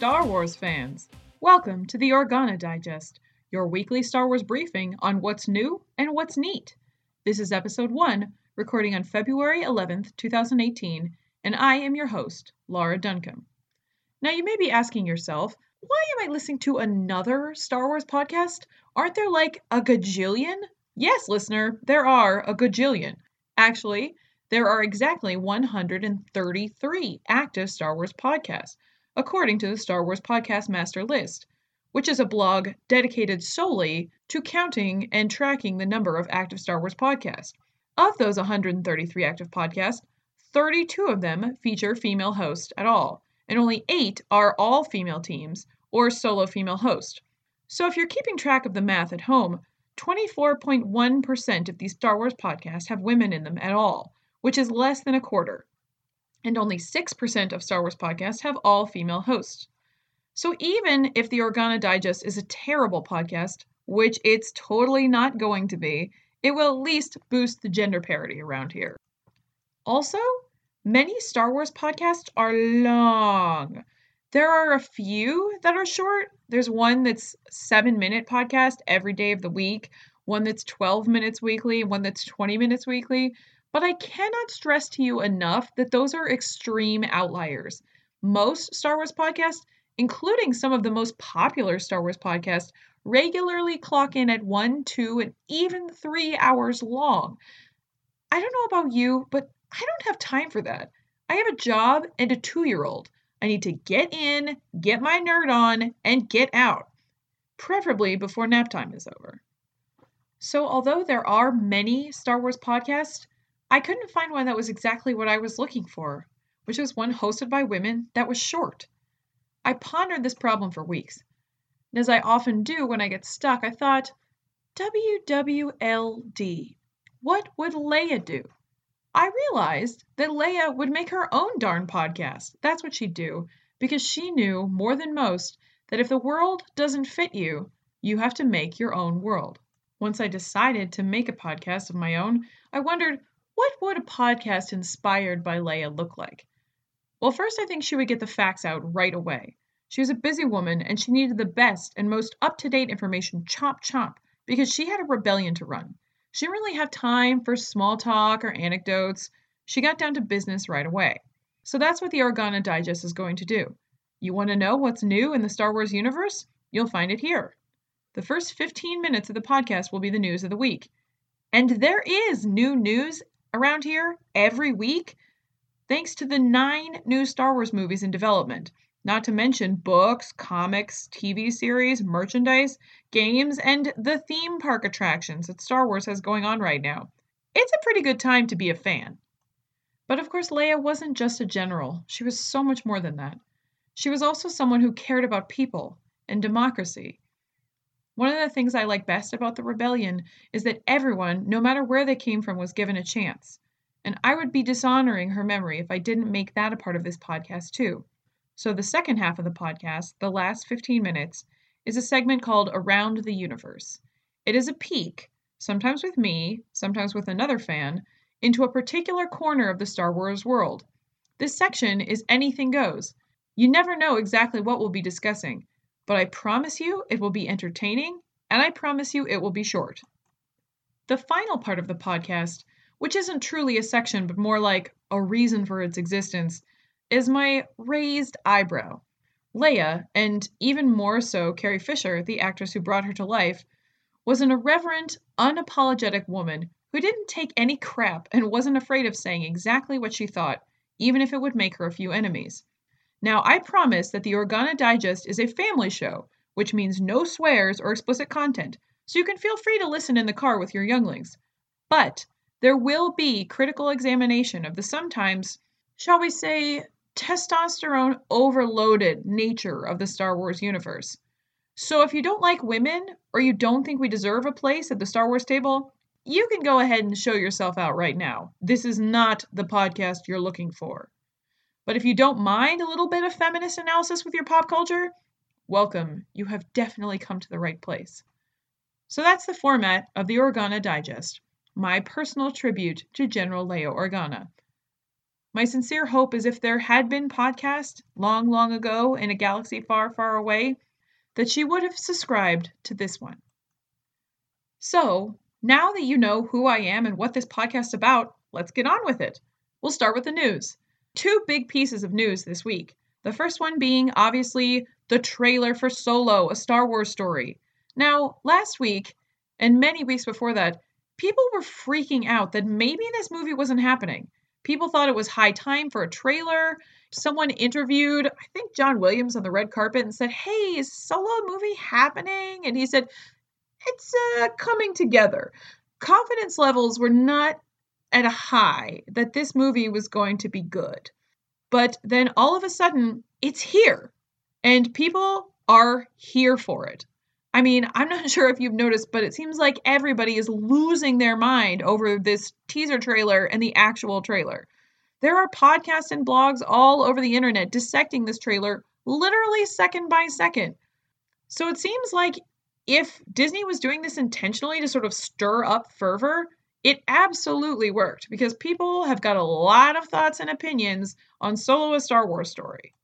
Star Wars fans! Welcome to the Organa Digest, your weekly Star Wars briefing on what's new and what's neat. This is episode 1, recording on February 11th, 2018, and I am your host, Laura Duncombe. Now you may be asking yourself, why am I listening to another Star Wars podcast? Aren't there like a gajillion? Yes, listener, there are a gajillion. Actually, there are exactly 133 active Star Wars podcasts, according to the Star Wars Podcast Master List, which is a blog dedicated solely to counting and tracking the number of active Star Wars podcasts. Of those 133 active podcasts, 32 of them feature female hosts at all, and only 8 are all female teams or solo female host. So if you're keeping track of the math at home, 24.1% of these Star Wars podcasts have women in them at all, which is less than a quarter. And only 6% of Star Wars podcasts have all female hosts. So even if the Organa Digest is a terrible podcast, which it's totally not going to be, it will at least boost the gender parity around here. Also, many Star Wars podcasts are long. There are a few that are short. There's one that's 7-minute podcast every day of the week, one that's 12 minutes weekly, and one that's 20 minutes weekly. But I cannot stress to you enough that those are extreme outliers. Most Star Wars podcasts, including some of the most popular Star Wars podcasts, regularly clock in at 1, 2, and even 3 hours long. I don't know about you, but I don't have time for that. I have a job and a 2-year-old. I need to get in, get my nerd on, and get out, preferably before nap time is over. So although there are many Star Wars podcasts, I couldn't find one that was exactly what I was looking for, which was one hosted by women that was short. I pondered this problem for weeks. And as I often do when I get stuck, I thought, WWLD, what would Leia do? I realized that Leia would make her own darn podcast. That's what she'd do, because she knew more than most that if the world doesn't fit you, you have to make your own world. Once I decided to make a podcast of my own, I wondered, what would a podcast inspired by Leia look like? Well, first I think she would get the facts out right away. She was a busy woman and she needed the best and most up-to-date information chomp because she had a rebellion to run. She didn't really have time for small talk or anecdotes. She got down to business right away. So that's what the Organa Digest is going to do. You want to know what's new in the Star Wars universe? You'll find it here. The first 15 minutes of the podcast will be the news of the week. And there is new news around here every week, thanks to the 9 new Star Wars movies in development, not to mention books, comics, TV series, merchandise, games, and the theme park attractions that Star Wars has going on right now. It's a pretty good time to be a fan. But of course, Leia wasn't just a general. She was so much more than that. She was also someone who cared about people and democracy. One of the things I like best about the rebellion is that everyone, no matter where they came from, was given a chance. And I would be dishonoring her memory if I didn't make that a part of this podcast too. So the second half of the podcast, the last 15 minutes, is a segment called Around the Universe. It is a peek, sometimes with me, sometimes with another fan, into a particular corner of the Star Wars world. This section is anything goes. You never know exactly what we'll be discussing, but I promise you it will be entertaining, and I promise you it will be short. The final part of the podcast, which isn't truly a section but more like a reason for its existence, is my raised eyebrow. Leia, and even more so Carrie Fisher, the actress who brought her to life, was an irreverent, unapologetic woman who didn't take any crap and wasn't afraid of saying exactly what she thought, even if it would make her a few enemies. Now, I promise that the Organa Digest is a family show, which means no swears or explicit content, so you can feel free to listen in the car with your younglings. But there will be critical examination of the sometimes, shall we say, testosterone overloaded nature of the Star Wars universe. So if you don't like women, or you don't think we deserve a place at the Star Wars table, you can go ahead and show yourself out right now. This is not the podcast you're looking for. But if you don't mind a little bit of feminist analysis with your pop culture, welcome. You have definitely come to the right place. So that's the format of the Organa Digest, my personal tribute to General Leia Organa. My sincere hope is if there had been podcasts long, long ago in a galaxy far, far away, that she would have subscribed to this one. So, now that you know who I am and what this podcast is about, let's get on with it. We'll start with the news. Two big pieces of news this week. The first one being, obviously, the trailer for Solo, a Star Wars story. Now, last week, and many weeks before that, people were freaking out that maybe this movie wasn't happening. People thought it was high time for a trailer. Someone interviewed, I think, John Williams on the red carpet and said, "Hey, is Solo movie happening?" And he said, "It's coming together." Confidence levels were not at a high that this movie was going to be good. But then all of a sudden, it's here. And people are here for it. I mean, I'm not sure if you've noticed, but it seems like everybody is losing their mind over this teaser trailer and the actual trailer. There are podcasts and blogs all over the internet dissecting this trailer literally second by second. So it seems like if Disney was doing this intentionally to sort of stir up fervor, it absolutely worked because people have got a lot of thoughts and opinions on Solo, a Star Wars story.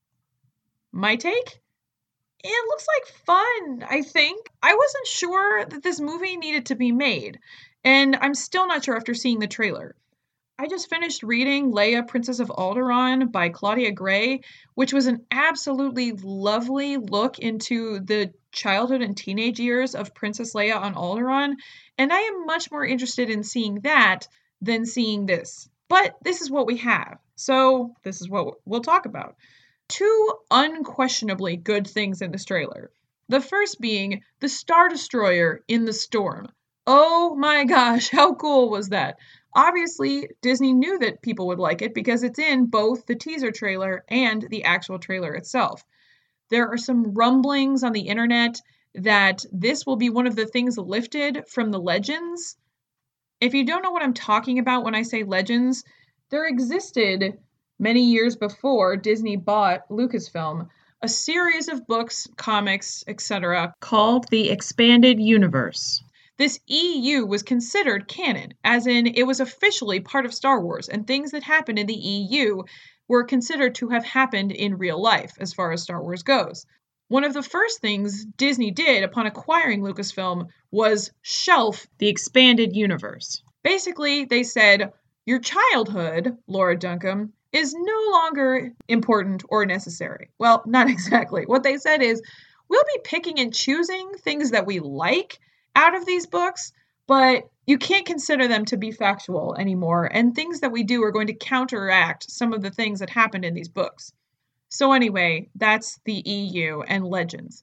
My take? It looks like fun, I think. I wasn't sure that this movie needed to be made, and I'm still not sure after seeing the trailer. I just finished reading Leia, Princess of Alderaan by Claudia Gray, which was an absolutely lovely look into the childhood and teenage years of Princess Leia on Alderaan, and I am much more interested in seeing that than seeing this. But this is what we have, so this is what we'll talk about. Two unquestionably good things in this trailer. The first being the Star Destroyer in the storm. Oh my gosh, how cool was that? Obviously, Disney knew that people would like it because it's in both the teaser trailer and the actual trailer itself. There are some rumblings on the internet that this will be one of the things lifted from the Legends. If you don't know what I'm talking about when I say Legends, there existed many years before Disney bought Lucasfilm a series of books, comics, etc., called the Expanded Universe. This EU was considered canon, as in it was officially part of Star Wars, and things that happened in the EU were considered to have happened in real life as far as Star Wars goes. One of the first things Disney did upon acquiring Lucasfilm was shelf the Expanded Universe. Basically, they said, your childhood, Laura Duncombe, is no longer important or necessary. Well, not exactly. What they said is, we'll be picking and choosing things that we like out of these books, but you can't consider them to be factual anymore, and things that we do are going to counteract some of the things that happened in these books. So anyway, that's the EU and Legends.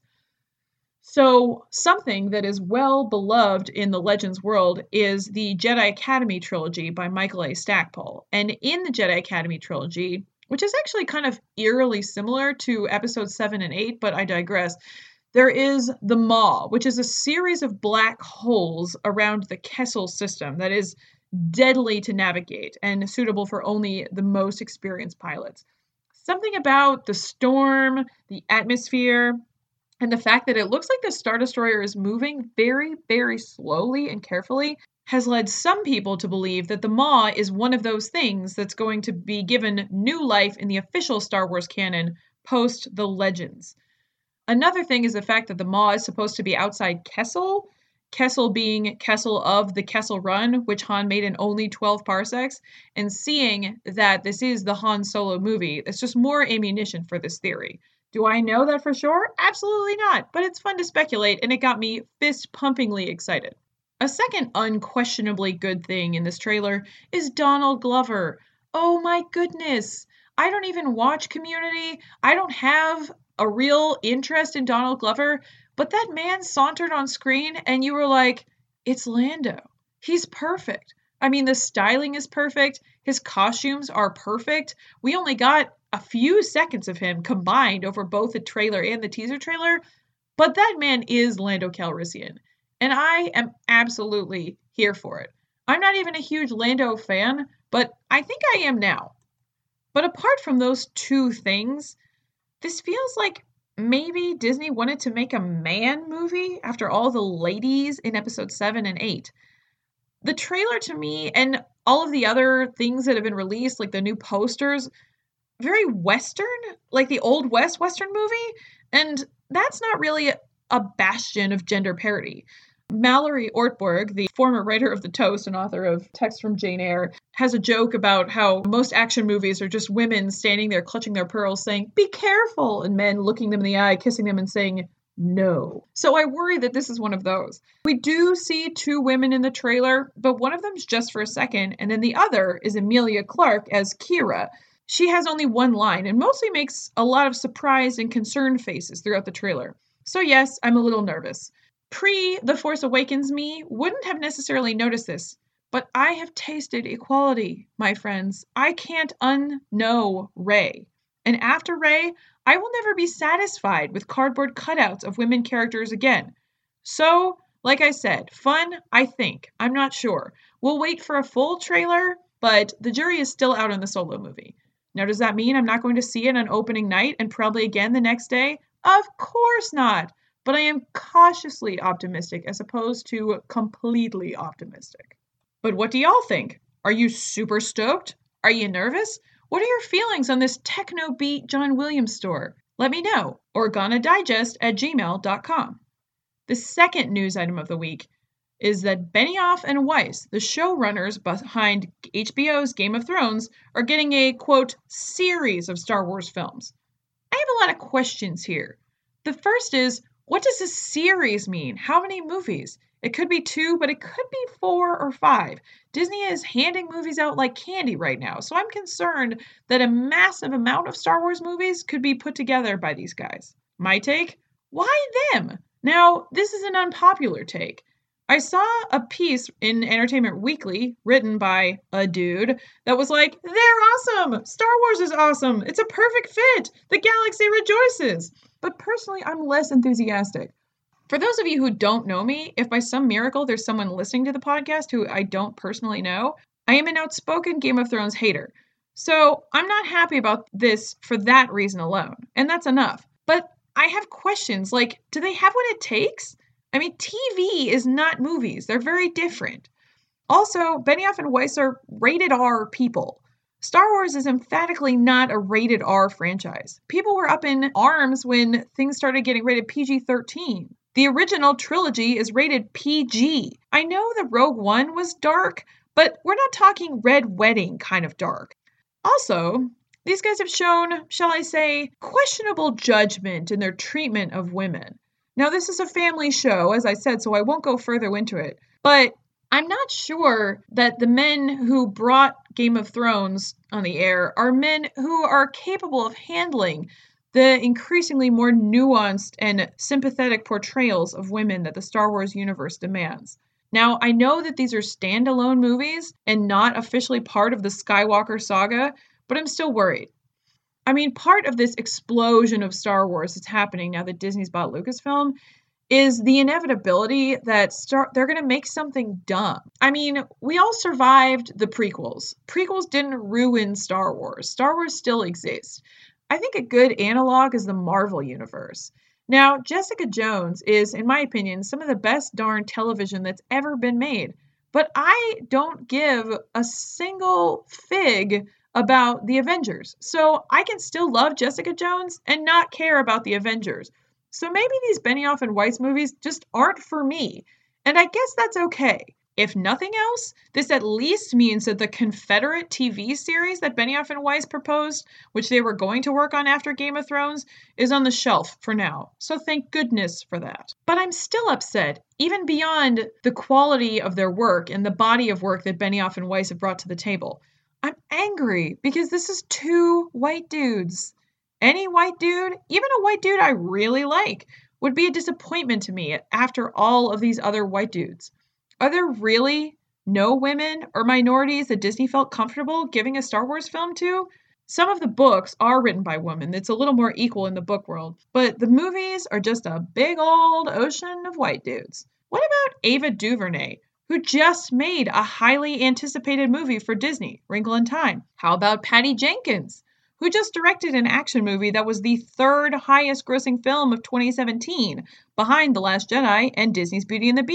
So something that is well beloved in the Legends world is the Jedi Academy trilogy by Michael A. Stackpole. And in the Jedi Academy trilogy, which is actually kind of eerily similar to episodes 7 and 8, but I digress, there is the Maw, which is a series of black holes around the Kessel system that is deadly to navigate and suitable for only the most experienced pilots. Something about the storm, the atmosphere, and the fact that it looks like the Star Destroyer is moving very, very slowly and carefully has led some people to believe that the Maw is one of those things that's going to be given new life in the official Star Wars canon post the Legends. Another thing is the fact that the Maw is supposed to be outside Kessel, Kessel being Kessel of the Kessel Run, which Han made in only 12 parsecs, and seeing that this is the Han Solo movie, it's just more ammunition for this theory. Do I know that for sure? Absolutely not, but it's fun to speculate, and it got me fist-pumpingly excited. A second unquestionably good thing in this trailer is Donald Glover. Oh my goodness! I don't even watch Community. I don't have a real interest in Donald Glover, but that man sauntered on screen and you were like, it's Lando. He's perfect. I mean, the styling is perfect. His costumes are perfect. We only got a few seconds of him combined over both the trailer and the teaser trailer, but that man is Lando Calrissian, and I am absolutely here for it. I'm not even a huge Lando fan, but I think I am now. But apart from those two things, this feels like maybe Disney wanted to make a man movie after all the ladies in episode 7 and 8. The trailer to me, and all of the other things that have been released, like the new posters, very Western, like the Old West Western movie. And that's not really a bastion of gender parity. Mallory Ortberg, the former writer of The Toast and author of Text from Jane Eyre, has a joke about how most action movies are just women standing there clutching their pearls saying, "Be careful," and men looking them in the eye, kissing them and saying, "No." So I worry that this is one of those. We do see two women in the trailer, but one of them's just for a second, and then the other is Emilia Clarke as Kira. She has only one line and mostly makes a lot of surprised and concerned faces throughout the trailer. So yes, I'm a little nervous. The Force Awakens me wouldn't have necessarily noticed this, but I have tasted equality, my friends. I can't unknow Rey. And after Rey, I will never be satisfied with cardboard cutouts of women characters again. So, like I said, fun, I think. I'm not sure. We'll wait for a full trailer, but the jury is still out on the Solo movie. Now, does that mean I'm not going to see it on opening night and probably again the next day? Of course not. But I am cautiously optimistic as opposed to completely optimistic. But what do y'all think? Are you super stoked? Are you nervous? What are your feelings on this techno beat John Williams store? Let me know. organadigest@gmail.com. The second news item of the week is that Benioff and Weiss, the showrunners behind HBO's Game of Thrones, are getting a, quote, series of Star Wars films. I have a lot of questions here. The first is, what does a series mean? How many movies? It could be 2, but it could be 4 or 5. Disney is handing movies out like candy right now, so I'm concerned that a massive amount of Star Wars movies could be put together by these guys. My take? Why them? Now, this is an unpopular take. I saw a piece in Entertainment Weekly written by a dude that was like, they're awesome! Star Wars is awesome! It's a perfect fit! The galaxy rejoices! But personally, I'm less enthusiastic. For those of you who don't know me, if by some miracle there's someone listening to the podcast who I don't personally know, I am an outspoken Game of Thrones hater. So I'm not happy about this for that reason alone, and that's enough. But I have questions like, do they have what it takes? I mean, TV is not movies. They're very different. Also, Benioff and Weiss are rated R people. Star Wars is emphatically not a rated R franchise. People were up in arms when things started getting rated PG-13. The original trilogy is rated PG. I know the Rogue One was dark, but we're not talking Red Wedding kind of dark. Also, these guys have shown, shall I say, questionable judgment in their treatment of women. Now, this is a family show, as I said, so I won't go further into it. But I'm not sure that the men who brought Game of Thrones on the air are men who are capable of handling the increasingly more nuanced and sympathetic portrayals of women that the Star Wars universe demands. Now, I know that these are standalone movies and not officially part of the Skywalker saga, but I'm still worried. I mean, part of this explosion of Star Wars that's happening now that Disney's bought Lucasfilm is the inevitability that they're going to make something dumb. I mean, we all survived the prequels. Prequels didn't ruin Star Wars. Star Wars still exists. I think a good analog is the Marvel Universe. Now, Jessica Jones is, in my opinion, some of the best darn television that's ever been made. But I don't give a single fig about the Avengers. So I can still love Jessica Jones and not care about the Avengers. So maybe these Benioff and Weiss movies just aren't for me. And I guess that's okay. If nothing else, this at least means that the Confederate TV series that Benioff and Weiss proposed, which they were going to work on after Game of Thrones, is on the shelf for now. So thank goodness for that. But I'm still upset, even beyond the quality of their work and the body of work that Benioff and Weiss have brought to the table. I'm angry because this is 2 white dudes. Any white dude, even a white dude I really like, would be a disappointment to me after all of these other white dudes. Are there really no women or minorities that Disney felt comfortable giving a Star Wars film to? Some of the books are written by women. It's a little more equal in the book world. But the movies are just a big old ocean of white dudes. What about Ava DuVernay, who just made a highly anticipated movie for Disney, Wrinkle in Time? How about Patty Jenkins, who just directed an action movie that was the 3rd highest grossing film of 2017, behind The Last Jedi and Disney's Beauty and the Beast?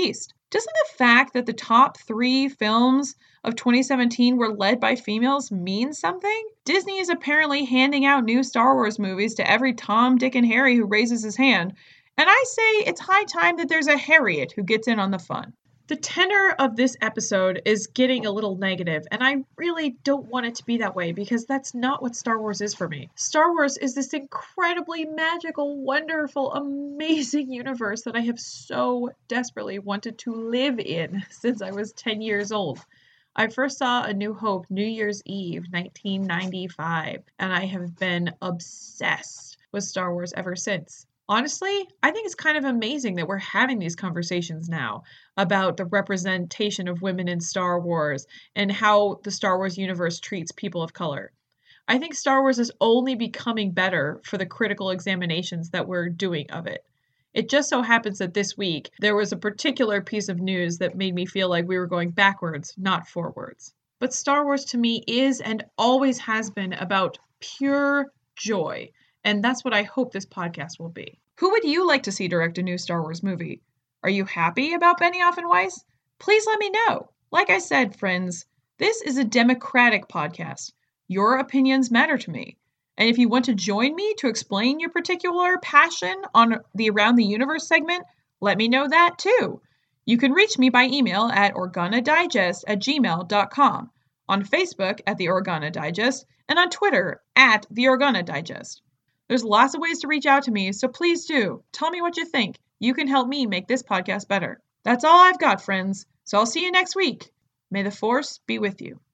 Doesn't the fact that the top 3 films of 2017 were led by females mean something? Disney is apparently handing out new Star Wars movies to every Tom, Dick, and Harry who raises his hand, and I say it's high time that there's a Harriet who gets in on the fun. The tenor of this episode is getting a little negative, and I really don't want it to be that way because that's not what Star Wars is for me. Star Wars is this incredibly magical, wonderful, amazing universe that I have so desperately wanted to live in since I was 10 years old. I first saw A New Hope New Year's Eve, 1995, and I have been obsessed with Star Wars ever since. Honestly, I think it's kind of amazing that we're having these conversations now about the representation of women in Star Wars and how the Star Wars universe treats people of color. I think Star Wars is only becoming better for the critical examinations that we're doing of it. It just so happens that this week there was a particular piece of news that made me feel like we were going backwards, not forwards. But Star Wars to me is and always has been about pure joy. And that's what I hope this podcast will be. Who would you like to see direct a new Star Wars movie? Are you happy about Benioff and Weiss? Please let me know. Like I said, friends, this is a democratic podcast. Your opinions matter to me. And if you want to join me to explain your particular passion on the Around the Universe segment, let me know that too. You can reach me by email at organadigest@gmail.com, on Facebook at The Organa Digest, and on Twitter at The Organa Digest. There's lots of ways to reach out to me, so please do. Tell me what you think. You can help me make this podcast better. That's all I've got, friends. So I'll see you next week. May the Force be with you.